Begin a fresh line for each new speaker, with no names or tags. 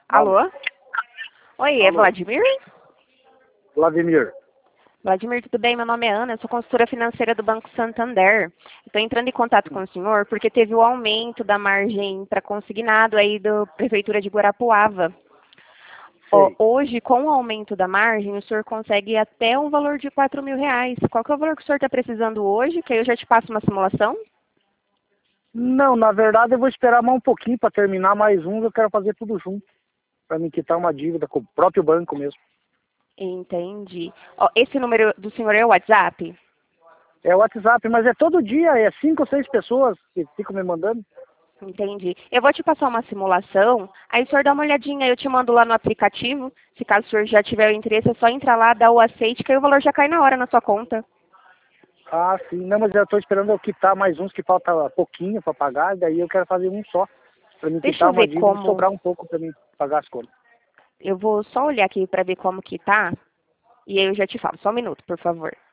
Alô?
Alô? Oi, é
Alô?
Vladimir?
Vladimir.
Vladimir, tudo bem? Meu nome é Ana, eu sou consultora financeira do Banco Santander. Estou entrando em contato com o senhor porque teve o aumento da margem para consignado aí da Prefeitura de Guarapuava. Ó,
Sei.
hoje, com o aumento da margem, o senhor consegue ir até um valor de R$ 4.000. Qual que é o valor que o senhor está precisando hoje? Que aí eu já te passo uma simulação?
Não, na verdade eu vou esperar mais um pouquinho para terminar mais um, eu quero fazer tudo junto, para me quitar uma dívida com o próprio banco mesmo.
Entendi. Ó, esse número do senhor é o WhatsApp?
É o WhatsApp, mas é todo dia, é 5 ou 6 pessoas que ficam me mandando.
Entendi. Eu vou te passar uma simulação, aí o senhor dá uma olhadinha, eu te mando lá no aplicativo. Se caso o senhor já tiver o interesse, é só entrar lá, dar o aceite, que aí o valor já cai na hora na sua conta.
Ah, sim, não, mas eu estou esperando eu quitar mais uns que falta pouquinho para pagar, daí eu quero fazer um só, para me
Deixa
quitar
eu
uma
ver
dívida e
como.
sobrar um pouco para mim pagar as contas.
Eu vou só olhar aqui para ver como que tá, e aí eu já te falo. Só um minuto, por favor.